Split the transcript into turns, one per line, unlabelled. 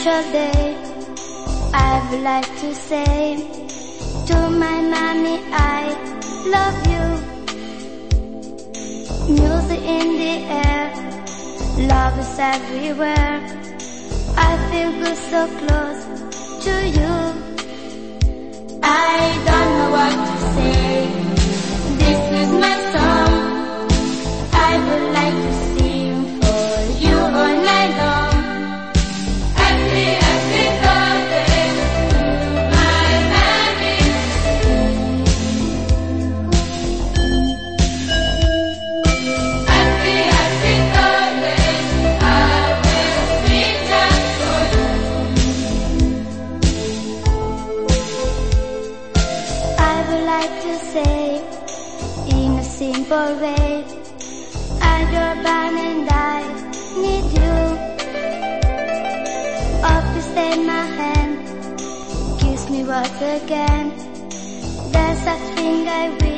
special day, I would like to say to my mommy I love you. Music in the air, love is everywhere. I feel good so close to you. I don't know what to say. This is my song. I would like to sing for you all night long. Happy, happy birthday to my baby. Happy, happy birthday. I will sing just for you. I would like to say in a simple way, I'm your man and I need you. Oh, please take my hand, kiss me once again. There's a thing I wish